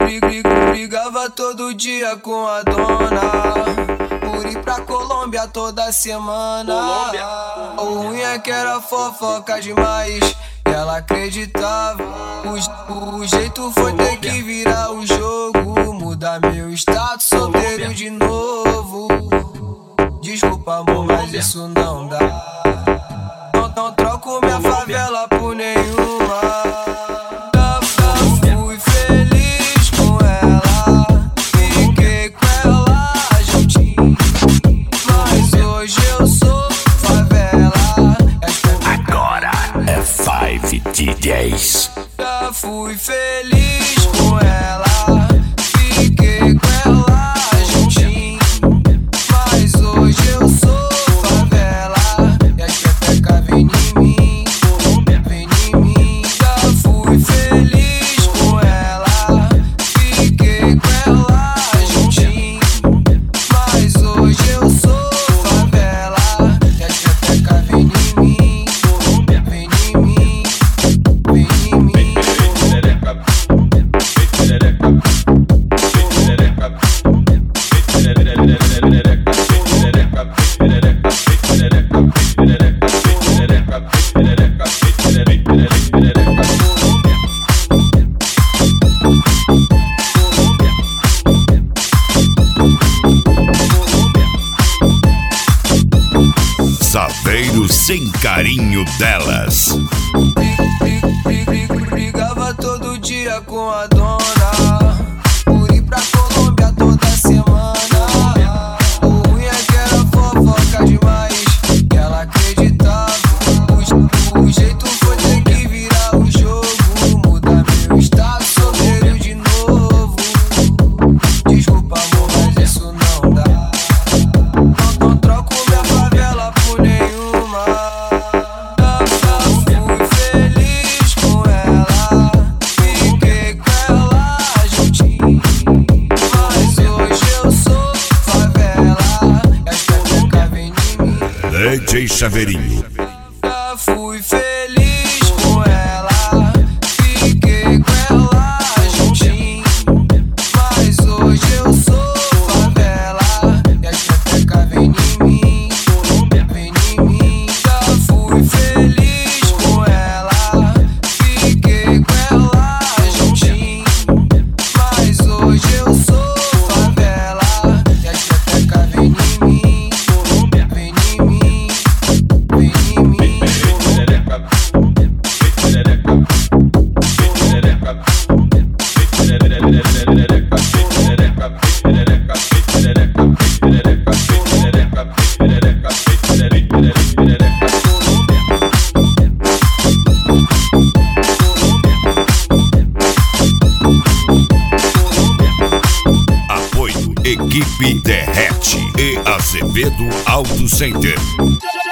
Brigava todo dia com a dona por ir pra Colômbia toda semana. O ruim é que era fofoca demais, ela acreditava. O jeito foi ter que virar o jogo, mudar meu status solteiro de novo. Desculpa amor, mas isso não dá. Não troco minha favela por nenhuma. Fui feliz com ela, fiquei com ela juntinho, mas hoje eu sou favela. Agora é 5 DJs. Já fui feliz com ela, fiquei com ela juntinho, mas hoje eu sou favela. E as petecas vem em mim, vem em mim. Já fui feliz com ela, fiquei com ela juntinho, mas hoje eu sou favela. E as petecas vem em mim, vem em mim, vem em mim. Saveiro sem carinho delas. Brigava todo dia com a dona por ir pra Colômbia toda semana. O ruim é que era fofoca demais, ela acreditava. O jeito foi ter que virar o jogo, mudar meu status solteiro de novo. Desculpa amor, mas isso não dá. Não troco minha favela por nenhuma. Fui feliz com ela, fiquei com ela juntinho, mas hoje eu sou favela. E as petecas vem em mim. DJ Saveirinho. Já fui feliz com ela, fiquei com ela juntinho, mas hoje eu sou favela. E as petecas vem em mim, vem em mim. Já fui feliz com ela, fiquei com ela juntinho, mas hoje eu sou favela. E as petecas vem em mim, vem em mim, vem em mim. Apoio Equipe Derrete e Azevedo Auto Center.